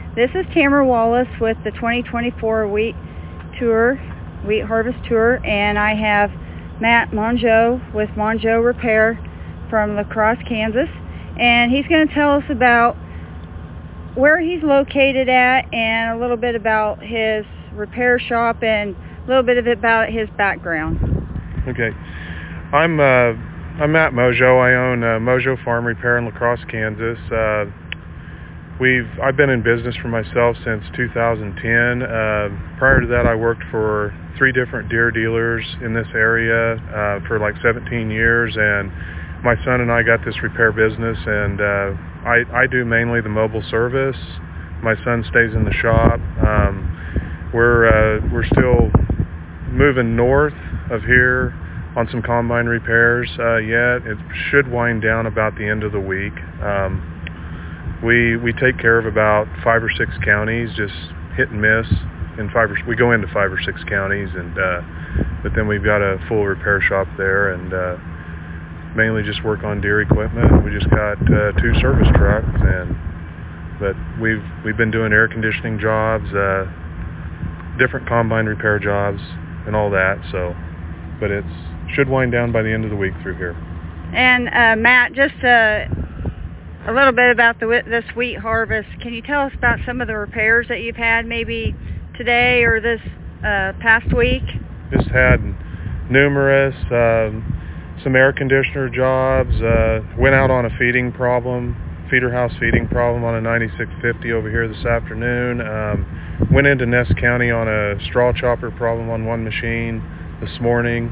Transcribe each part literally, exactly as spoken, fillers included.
This is Tamara Wallace with the twenty twenty-four wheat tour, wheat harvest tour, and I have Matt Mongeau with Mongeau Repair from La Crosse, Kansas, and he's going to tell us about where he's located at and a little bit about his repair shop and a little bit of it about his background. Okay, I'm uh, I'm Matt Mongeau. I own uh, Mongeau Farm Repair in La Crosse, Kansas. Uh, we've I've been in business for myself since two thousand ten. Uh, prior to that, I worked for three different Deere dealers in this area uh, for like seventeen years, and my son and I got this repair business, and uh, I, I do mainly the mobile service. My son stays in the shop. Um, we're uh, we're still moving north of here on some combine repairs uh, yet. It should wind down about the end of the week. Um, we we take care of about five or six counties, just hit and miss. In five or, we go into five or six counties, and uh, but then we've got a full repair shop there, and uh, mainly just work on Deere equipment. We just got uh, two service trucks, and but we've we've been doing air conditioning jobs, uh, different combine repair jobs, and all that. So, but it's should wind down by the end of the week through here. And uh, Matt, just uh, a little bit about the this wheat harvest. Can you tell us about some of the repairs that you've had, maybe today or this uh, past week? Just had numerous. Um, some air conditioner jobs, uh, went out on a feeding problem, feeder house feeding problem on a ninety-six fifty over here this afternoon. Um, went into Ness County on a straw chopper problem on one machine this morning.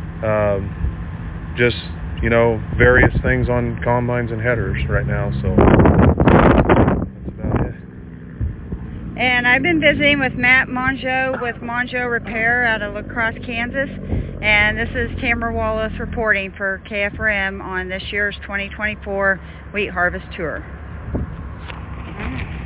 Um, just, you know, various things on combines and headers right now, so that's about it. And I've been visiting with Matt Mongeau with Mongeau Repair out of La Crosse, Kansas. And this is Tamara Wallace reporting for K F R M on this year's twenty twenty-four Wheat Harvest Tour.